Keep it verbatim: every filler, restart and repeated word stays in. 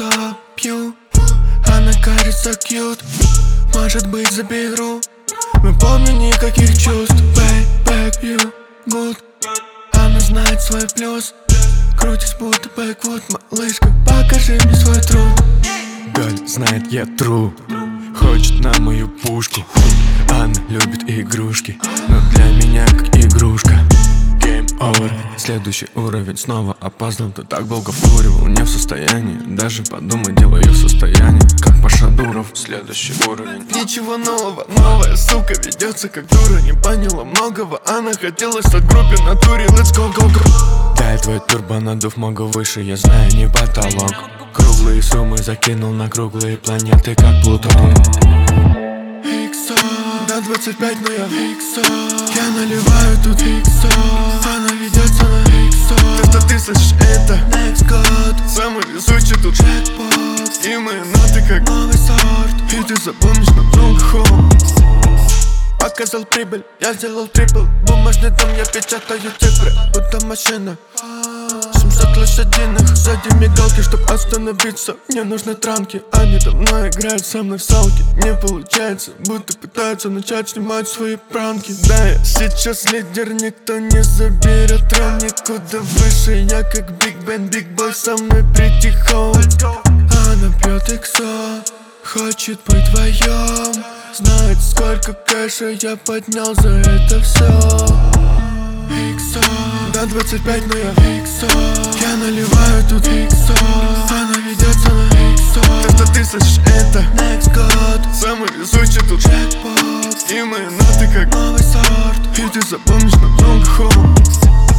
Иксо пью, она кажется кьют. Может быть, заберу. Мы помним никаких чувств. Back, back, you good. Она знает свой плюс. Крутись будто бэквуд. Малышка, покажи мне свой труд. Галь знает, я true. Хочет на мою пушку. Она любит игрушки, но для меня как игрушка. Game over. Следующий уровень, снова опоздал. Ты так долго вкуривал, не в состоянии даже подумать, дело ее состояние. Как Паша Дуров, следующий уровень. Ничего нового, новая сука ведется как дура. Не поняла многого, она хотела стать в группе натуре. Let's go, go, go. Дай твой турбо надув, могу выше, я знаю, не потолок. Круглые суммы закинул на круглые планеты, как Плутон. Иксо, до двадцать пять, но я в Иксо. Я наливаю тут Иксо. Она ведется на Иксо. Когда ты слышишь это, next год. Самый везучий тут джекпот. И мои ноты как новый сорт. И ты запомнишь надолго хом. Показал прибыль, я сделал трипл. Бумажный дом, я печатаю цифры. Будто машина семьсот лошадиных. Сзади мигалки, чтоб остановиться. Мне нужны транки, они давно играют со мной в салки. Не получается, будто пытаются начать снимать свои пранки. Да, я сейчас лидер, никто не заберет трон. Никуда выше, я как Биг Бен, Биг Бой, со мной прийти home. Она пьет иксо, хочет быть вдвоем. Знает, сколько кэша я поднял за это все. Иксо, до двадцать пять, но я в Иксо. Я наливаю тут Иксо. Она ведется на Иксо. Когда ты слышишь это, next год. Самый везучий тут джекпот. И мои ноты как новый сорт. И ты запомнишь надолго хом.